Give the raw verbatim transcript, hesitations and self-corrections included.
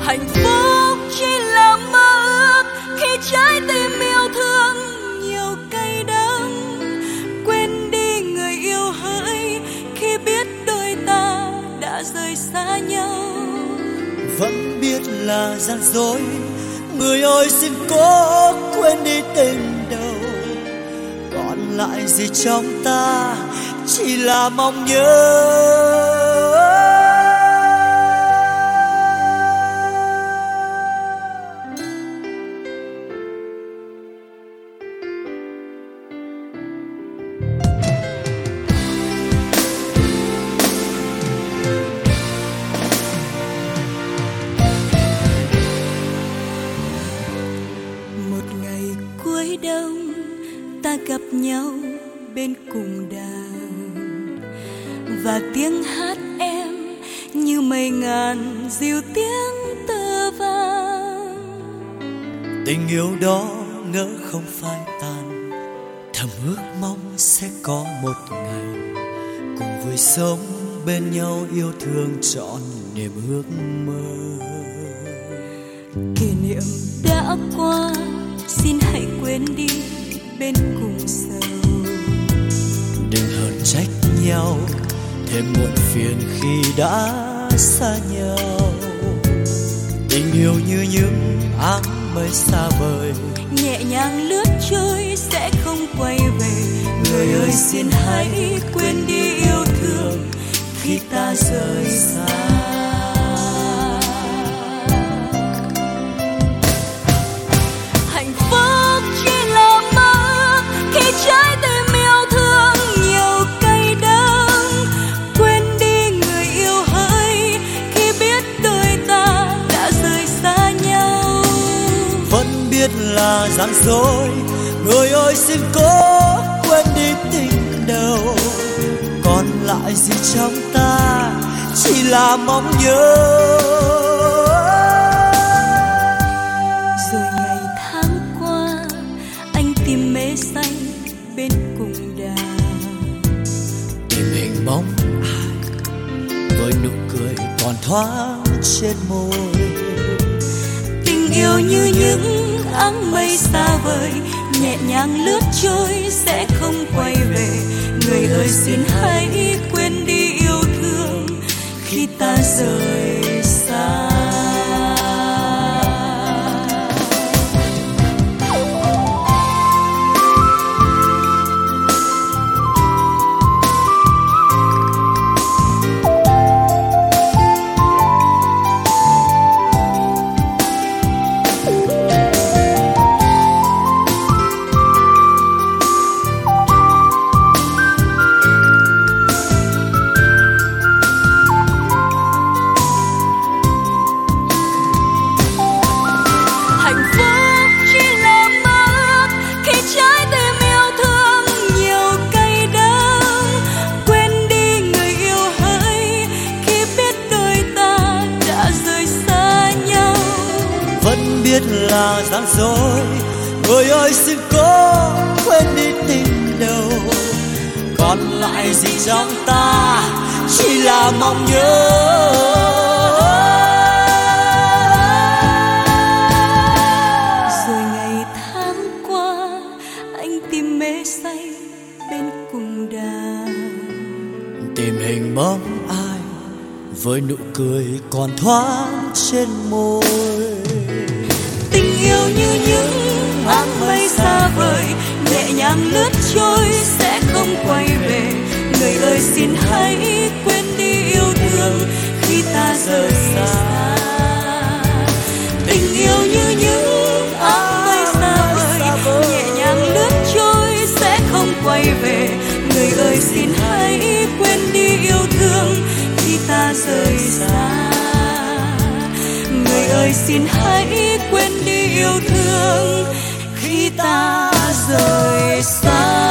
Hạnh phúc chỉ là mơ ước khi trái tim yêu thương nhiều cay đắng. Quên đi người yêu hỡi khi biết đôi ta đã rời xa nhau. Vẫn biết là gian dối, người ơi xin cố quên đi tình đầu. Còn lại gì trong ta chỉ là mong nhớ. Cuối đông ta gặp nhau bên cùng đàn, và tiếng hát em như mây ngàn dịu tiếng tơ vang. Tình yêu đó ngỡ không phai tàn, thầm ước mong sẽ có một ngày cùng vui sống bên nhau, yêu thương trọn niềm ước mơ. Kỷ niệm đã qua, xin hãy quên đi bên cùng sầu. Đừng hờn trách nhau, thêm muộn phiền khi đã xa nhau. Tình yêu như những áng mây xa vời, nhẹ nhàng lướt trôi sẽ không quay về. Người ơi xin hãy quên đi yêu thương khi ta rời xa. Trái tim yêu thương nhiều cay đắng. Quên đi người yêu hỡi khi biết đôi ta đã rời xa nhau. Vẫn biết là gian dối, người ơi xin cố quên đi tình đầu. Còn lại gì trong ta chỉ là mong nhớ. Rồi ngày tháng qua, anh tìm mê say bên cùng đàn, tìm hình bóng ai với nụ cười còn thoáng trên môi. Tình yêu như những áng mây xa vời, nhẹ nhàng lướt trôi sẽ không quay về. Người ơi xin hãy quên đi yêu thương khi ta rời xa. Biết là gian dối, người ơi xin cố quên đi tình đầu. Còn lại gì trong ta chỉ là mong nhớ. Rồi ngày tháng qua, anh tìm mê say bên cùng đàn, tìm hình bóng ai với nụ cười còn thoáng trên môi. Tình yêu như những áng mây xa vời, nhẹ nhàng lướt trôi sẽ không quay về. Người ơi xin hãy quên đi yêu thương khi ta rời xa. Tình yêu như những áng mây xa vời, nhẹ nhàng lướt trôi sẽ không quay về. Người ơi xin hãy quên đi yêu thương khi ta rời xa. Người ơi xin hãy quên đi yêu thương khi ta rời xa.